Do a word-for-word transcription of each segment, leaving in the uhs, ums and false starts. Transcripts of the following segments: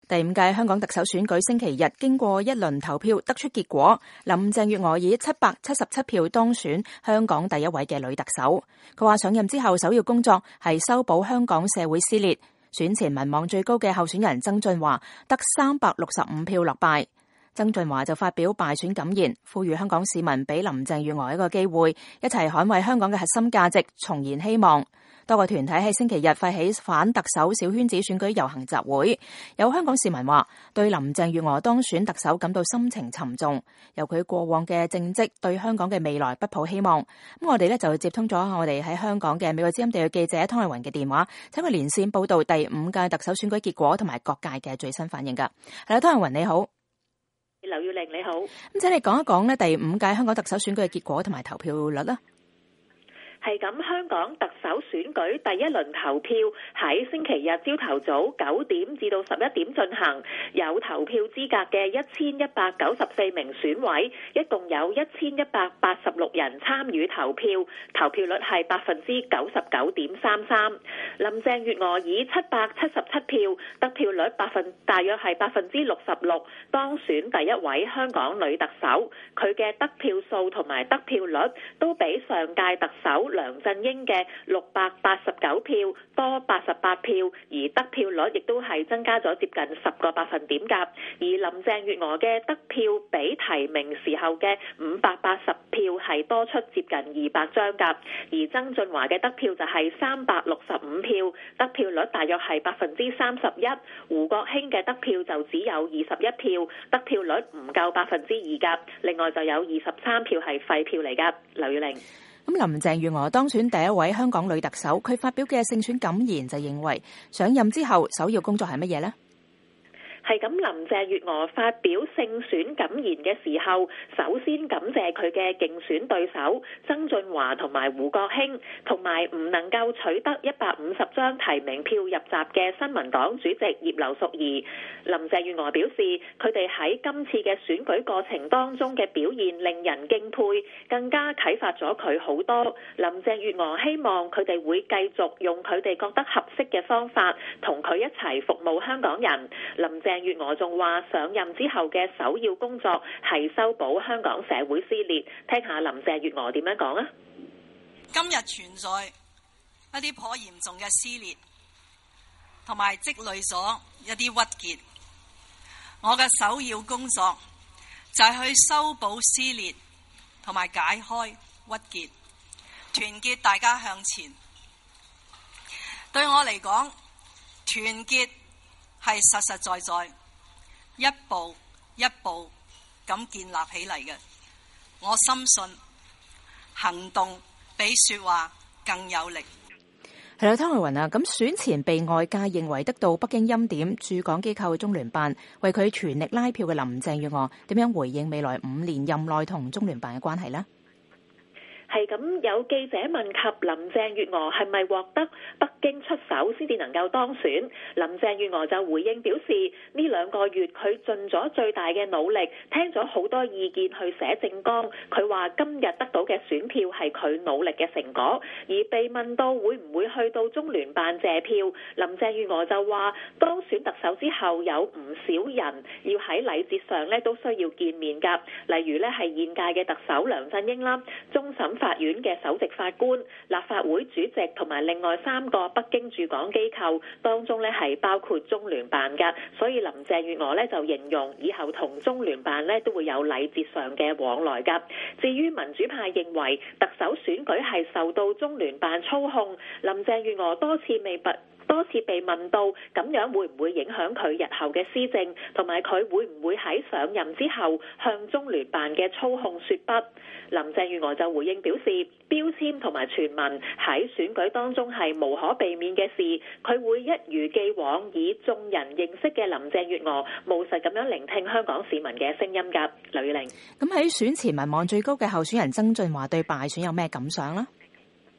第五屆香港特首選舉星期日經過一輪投票得出結果，林鄭月娥以七百七十七票當選香港第一位嘅女特首。佢話上任之後首要工作係修補香港社會撕裂。選前民望最高嘅候選人曾俊華得三百六十五票落敗。曾俊華就發表敗選感言，呼籲香港市民俾林鄭月娥一個機會，一齊捍衛香港嘅核心價值，重燃希望。多個團體喺星期日發起反特首小圈子選舉遊行集會，有香港市民話對林鄭月娥當選特首感到心情沉重，由佢過往嘅政績對香港嘅未來不抱希望。咁我哋呢就接通咗我哋喺香港嘅美國之音地嘅記者湯麗雲嘅電話，請佢連線報道第五屆特首選舉結果同埋各界嘅最新反應㗎。係啦，湯麗雲你好。 劉耀玲你好。 咁請你講一講呢第五屆香港特首選舉嘅結果同埋投票率啦。 係咁，香港特首選舉第一輪投票喺星期日朝頭早九點至到十一點進行，有投票資格嘅一千一百九十四名選委，一共有一千一百八十六人參與投票，投票率係百分之九十九點三三。林鄭月娥以七百七十七票，得票率百分大約係百分之六十六，當選第一位香港女特首。佢嘅得票數同埋得票率都比上屆特首梁振英嘅六百八十九票多八十八票，而得票率亦都係增加咗接近十個百分點㗎。而林鄭月娥嘅得票比提名時候嘅五百八十票係多出接近二百張㗎。而曾俊華嘅得票就係三百六十五票，得票率大約係百分之三十一。胡國興嘅得票就只有二十一票，得票率唔夠百分之二㗎。另外就有二十三票係廢票嚟㗎。劉耀玲。 咁林鄭月娥當選第一位香港女特首，佢發表嘅勝選感言就認為上任之後首要工作係乜嘢呢？ 係咁，林鄭月娥發表勝選感言嘅時候，首先感謝佢嘅競選對手曾俊華同埋胡國興，同埋唔能夠取得一百五十張提名票入閘嘅新民黨主席葉劉淑儀。林鄭月娥表示，佢哋喺今次嘅選舉過程當中嘅表現令人敬佩，更加啟發咗佢好多。林鄭月娥希望佢哋會繼續用佢哋覺得合適嘅方法，同佢一齊服務香港人。林鄭鄭月娥仲話上任之後嘅首要工作係修補香港社會撕裂，聽下林鄭月娥點樣講啊！ 今日存在一啲頗嚴重嘅撕裂，同埋積累咗一啲鬱結。我嘅首要工作就係去修補撕裂，同埋解開鬱結，團結大家向前。對我嚟講，團結係實實在在一步一步咁建立起嚟嘅。我深信行動比說話更有力。 係啦，湯慧雲啊，咁選前被外界認為得到北京欽點，駐港機構中聯辦為佢全力拉票嘅林鄭月娥，點樣回應未來五年任內同中聯辦嘅關係呢？ 係咁，有記者問及林鄭月娥係咪獲得北京出手先至能夠當選，林鄭月娥就回應表示，呢兩個月佢盡咗最大嘅努力，聽咗好多意見去寫政綱。佢話今日得到嘅選票係佢努力嘅成果。而被問到會唔會去到中聯辦謝票，林鄭月娥就話當選特首之後有唔少人要喺禮節上咧都需要見面㗎，例如咧係現屆嘅特首梁振英啦，終審法院嘅首席法官、立法會主席同埋另外三個北京駐港機構當中咧係包括中聯辦㗎，所以林鄭月娥咧就形容以後同中聯辦咧都會有禮節上嘅往來㗎。至於民主派認為特首選舉係受到中聯辦操控，林鄭月娥多次未拔多次被問到咁樣會唔會影響佢日後嘅施政，同埋佢會唔會喺上任之後向中聯辦嘅操控說不？林鄭月娥就回應表示，標籤同埋傳聞喺選舉當中係無可避免嘅事，佢會一如既往以眾人認識嘅林鄭月娥務實咁樣聆聽香港市民嘅聲音㗎。劉宇玲。咁喺選前民望最高嘅候選人曾俊華對敗選有咩感想呢？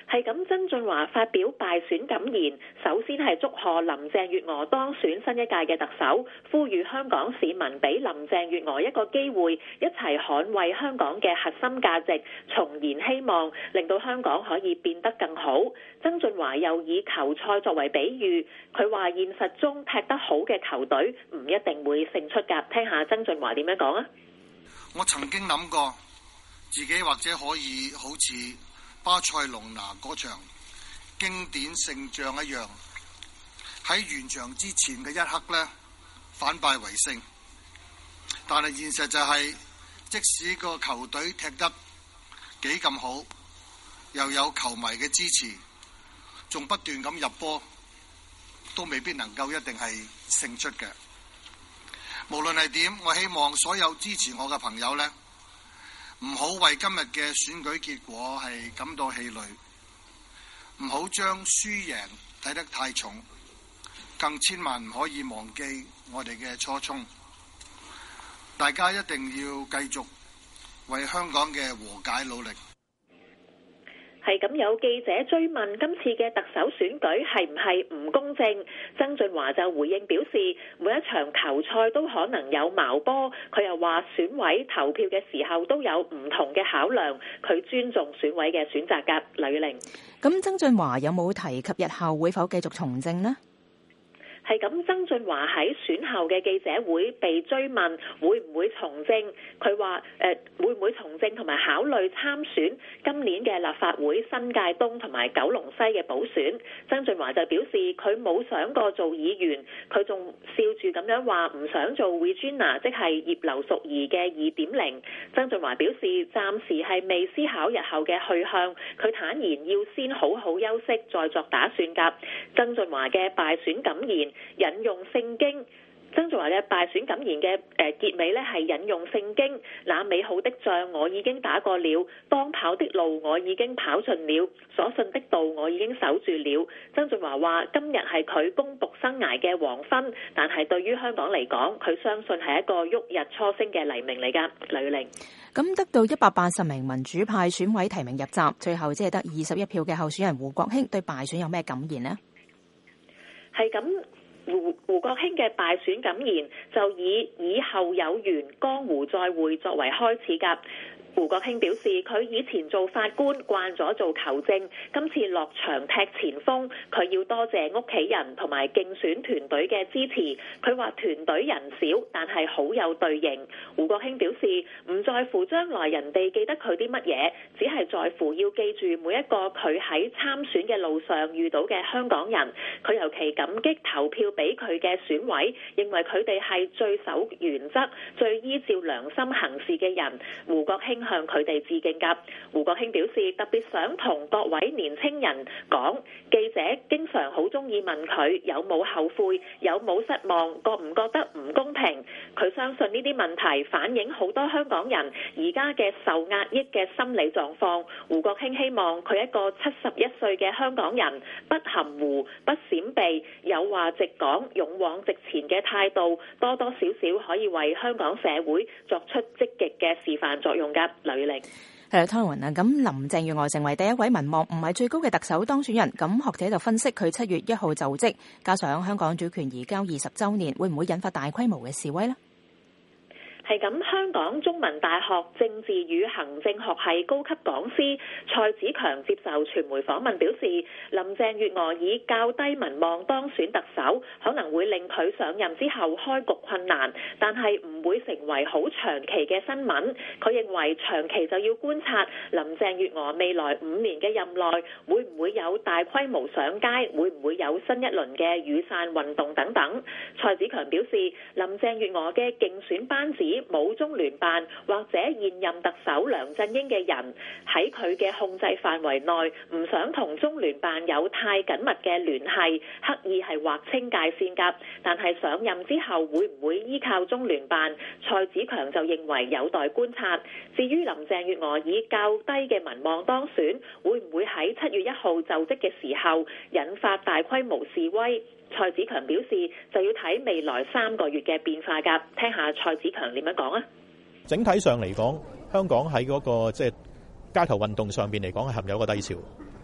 係咁，曾俊華發表敗選感言，首先係祝賀林鄭月娥當選新一屆嘅特首，呼籲香港市民俾林鄭月娥一個機會，一齊捍衛香港嘅核心價值，重燃希望，令到香港可以變得更好。曾俊華又以球賽作為比喻，佢話現實中踢得好嘅球隊唔一定會勝出㗎。聽下曾俊華點樣講啊？ 我曾經諗過自己或者可以好似巴塞隆拿嗰場經典勝仗一樣，喺完場之前嘅一刻呢，反敗為勝。但係現實就係，即使個球隊踢得幾咁好，又有球迷嘅支持，仲不斷咁入波，都未必能夠一定係勝出嘅。無論係點，我希望所有支持我嘅朋友呢，唔好為今日嘅選舉結果係感到氣餒，唔好將輸贏睇得太重，更千萬唔可以忘記我哋嘅初衷。大家一定要繼續為香港嘅和解努力。 係咁，有記者追問今次嘅特首選舉係唔係唔公正，曾俊華就回應表示，每一場球賽都可能有矛波。佢又話選委投票嘅時候都有唔同嘅考量，佢尊重選委嘅選擇㗎。呂玲， 咁曾俊華有冇提及日後會否繼續從政呢？ 係咁，曾俊華喺選後嘅記者會被追問會唔會從政，佢話誒會唔會從政同埋考慮參選今年嘅立法會新界東同埋九龍西嘅補選。曾俊華就表示佢冇想過做議員，佢仲笑住咁樣話唔想做 Regina， 即係葉劉淑儀嘅二點零。曾俊華表示暫時係未思考日後嘅去向，佢坦言要先好好休息再作打算㗎。曾俊華嘅敗選感言引用聖經，曾俊華嘅敗選感言嘅誒結尾咧係引用聖經，那美好的仗我已經打過了，當跑的路我已經跑盡了，所信的道我已經守住了。曾俊華話今日係佢公僕生涯嘅黃昏，但係對於香港嚟講，佢相信係一個旭日初升嘅黎明嚟㗎。呂玲， 咁得到一百八十名民主派選委提名入閘，最後只係得二十一票嘅候選人胡國興對敗選有咩感言呢？ 係咁。胡胡國興嘅敗選感言就以以後有緣江湖再會作為開始㗎。胡國興表示，佢以前做法官慣咗做球證，今次落場踢前鋒，佢要多謝屋企人同埋競選團隊嘅支持。佢話團隊人少，但係好有隊形。胡國興表示，唔在乎將來人哋記得佢啲乜嘢，只係在乎要記住每一個佢喺參選嘅路上遇到嘅香港人。佢尤其感激投票俾佢嘅選委，認為佢哋係最守原則、最依照良心行事嘅人。胡國興向佢哋致敬㗎。胡國興表示，特別想同各位年青人講，記者經常好中意問佢有冇後悔，有冇失望，覺唔覺得唔公平。佢相信呢啲問題反映好多香港人而家嘅受壓抑嘅心理狀況。胡國興希望佢一個七十一歲嘅香港人，不含糊、不閃避，有話直講，勇往直前嘅態度，多多少少可以為香港社會作出積極嘅示範作用㗎。呂玲， 係湯雲啊，咁林鄭月娥成為第一位民望唔係最高嘅特首當選人，咁學者就分析佢七月一號就職，加上香港主權移交二十週年，會唔會引發大規模嘅示威呢？ 係咁，香港中文大學政治與行政學系高級講師蔡子強接受傳媒訪問表示，林鄭月娥以較低民望當選特首，可能會令佢上任之後開局困難，但係唔會成為好長期嘅新聞。佢認為長期就要觀察林鄭月娥未來五年嘅任內會唔會有大規模上街，會唔會有新一輪嘅雨傘運動等等。蔡子強表示，林鄭月娥嘅競選班子冇中聯辦或者現任特首梁振英嘅人喺佢嘅控制範圍內，唔想同中聯辦有太緊密嘅聯繫，刻意係劃清界線㗎。但係上任之後會唔會依靠中聯辦？蔡子強就認為有待觀察。至於林鄭月娥以較低嘅民望當選，會唔會喺七月一號就職嘅時候引發大規模示威？蔡子強表示就要睇未來三個月嘅變化㗎。聽下蔡子強點樣講啊？ 整體上嚟講，香港喺嗰個即係街頭運動上邊嚟講係陷入一個低潮。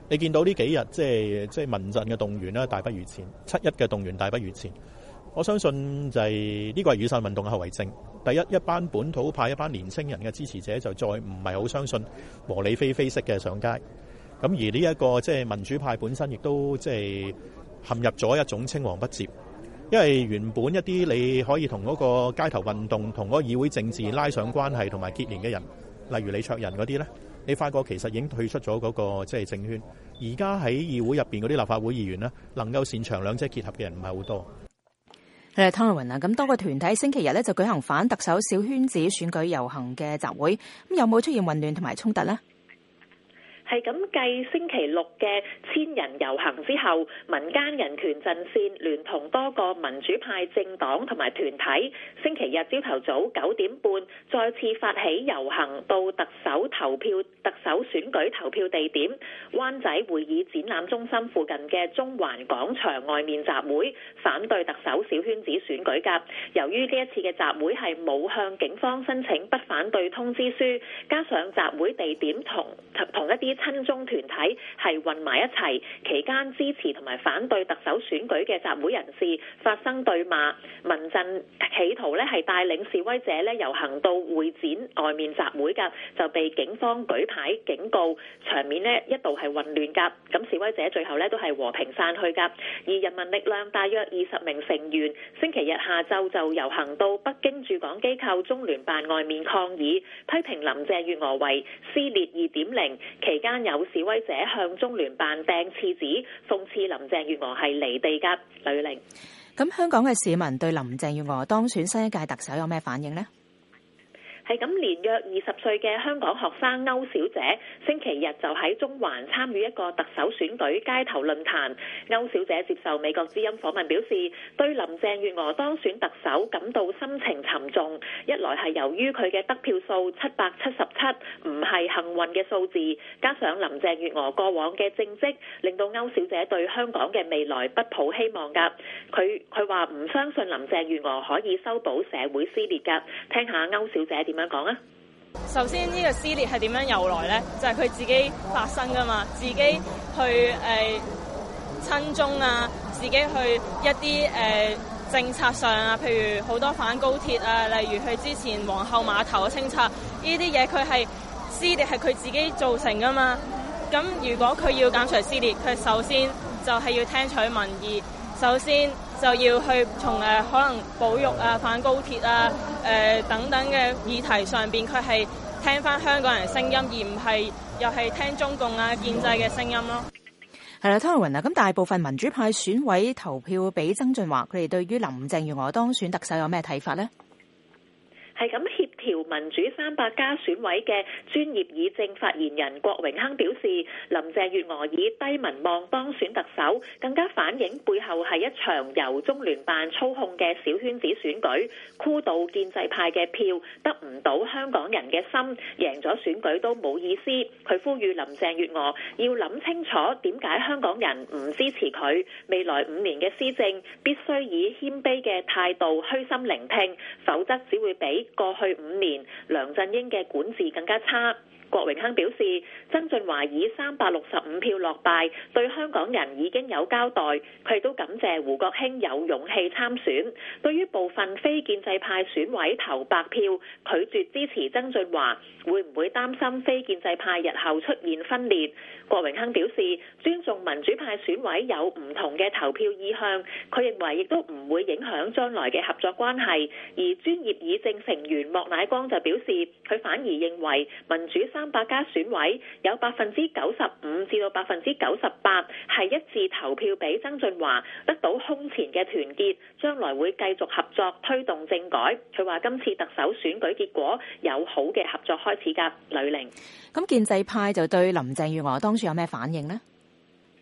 你見到呢幾日即係即係民陣嘅動員咧，大不如前；七一嘅動員大不如前。我相信就係、是、呢、這個係雨傘運動嘅後遺症。第一，一班本土派、一班年青人嘅支持者就再唔係好相信和理非非式嘅上街。咁而呢、這、一個即係、就是、民主派本身亦都即係陷入咗一種青黃不接。因為原本一啲你可以同嗰個街頭運動、同嗰個議會政治拉上關係同埋結連嘅人，例如李卓人嗰啲呢，你發覺其實已經退出咗嗰個即係政圈。而家喺議會入邊嗰啲立法會議員呢，能夠擅長兩者結合嘅人唔係好多。 誒，湯慧雲啊，咁多個團體星期日咧就舉行反特首小圈子選舉遊行嘅集會，咁有冇出現混亂同埋衝突呢？ 係咁繼星期六嘅千人遊行之後，民間人權陣線聯同多個民主派政黨同埋團體，星期日朝頭早九點半再次發起遊行到特首投票、特首選舉投票地點灣仔會議展覽中心附近嘅中環廣場外面集會，反對特首小圈子選舉㗎。由於呢一次嘅集會係冇向警方申請不反對通知書，加上集會地點同同一啲親中團體係混埋一齊，期間支持同埋反對特首選舉嘅集會人士發生對罵，民陣企圖咧係帶領示威者咧遊行到會展外面集會㗎，就被警方舉牌警告，場面咧一度係混亂㗎。咁示威者最後咧都係和平散去㗎。而人民力量大約二十名成員星期日下晝就遊行到北京駐港機構中聯辦外面抗議，批評林鄭月娥為撕裂二點零，期間有示威者向中聯辦掟廁紙，諷刺林鄭月娥係離地㗎。呂玲， 咁香港嘅市民對林鄭月娥當選新一屆特首有咩反應呢？ 係咁，年約二十歲嘅香港學生歐小姐星期日就喺中環參與一個特首選舉街頭論壇。歐小姐接受美國之音訪問表示，對林鄭月娥當選特首感到心情沉重。一來係由於佢嘅得票數七百七十七唔係幸運嘅數字，加上林鄭月娥過往嘅政績，令到歐小姐對香港嘅未來不抱希望㗎。佢佢話唔相信林鄭月娥可以修補社會撕裂㗎。聽下歐小姐點點樣講啊？ 首先呢個撕裂係點樣由來呢？就係、是、佢自己發生噶嘛，自己去誒親中啊，自己去一啲誒、呃、政策上啊，譬如好多反高鐵啊，例如佢之前皇后碼頭嘅清拆呢啲嘢，佢係撕裂係佢自己造成噶嘛。咁如果佢要減除撕裂，佢首先就係要聽取民意。首先就要去從誒、呃、可能保育啊、反高鐵啊、誒、呃、等等嘅議題上邊，佢係聽翻香港人聲音，而唔係又係聽中共啊建制嘅聲音咯。 係啦，湯慧雲啊，咁大部分民主派選委投票俾曾俊華，佢哋對於林鄭月娥當選特首有咩睇法呢？ 係咁，協調民主三百家選委嘅專業議政發言人郭榮鏗表示，林鄭月娥以低民望當選特首，更加反映背後係一場由中聯辦操控嘅小圈子選舉，箍到建制派嘅票，得唔到香港人嘅心，贏咗選舉都冇意思。佢呼籲林鄭月娥要諗清楚點解香港人唔支持佢，未來五年嘅施政必須以謙卑嘅態度虛心聆聽，否則只會比過去五年梁振英嘅管治更加差。郭榮鏗表示，曾俊華以三百六十五票落敗，對香港人已經有交代。佢亦都感謝胡國興有勇氣參選。對於部分非建制派選委投白票，拒絕支持曾俊華，會唔會擔心非建制派日後出現分裂？郭榮鏗表示，尊重民主派選委有唔同嘅投票意向，佢認為亦都唔會影響將來嘅合作關係。而專業議政成員莫乃光就表示，佢反而認為民主三百家選委有百分之九十五至到百分之九十八係一致投票俾曾俊華，得到空前嘅團結，將來會繼續合作推動政改。佢話今次特首選舉結果有好嘅合作開始㗎。呂玲， 咁建制派就對林鄭月娥當選有咩反應呢？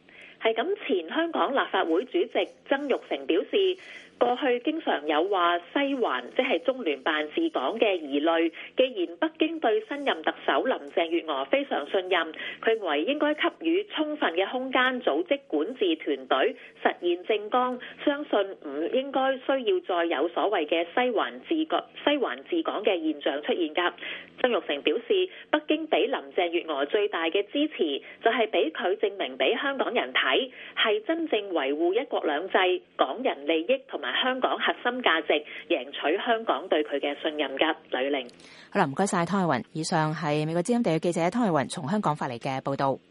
係咁，前香港立法會主席曾鈺成表示，過去經常有話西環即係中聯辦治港嘅疑慮，既然北京對新任特首林鄭月娥非常信任，佢認為應該給予充分嘅空間組織管治團隊實現政綱，相信唔應該需要再有所謂嘅西環治港西環治港嘅現象出現㗎。曾鈺成表示，北京俾林鄭月娥最大嘅支持就係俾佢證明俾香港人睇，係真正維護一國兩制、港人利益同埋香港核心價值，贏取香港對佢嘅信任㗎。呂玲， 好啦，唔該晒湯慧雲。以上係美國之音地嘅記者湯慧雲從香港發嚟嘅報導。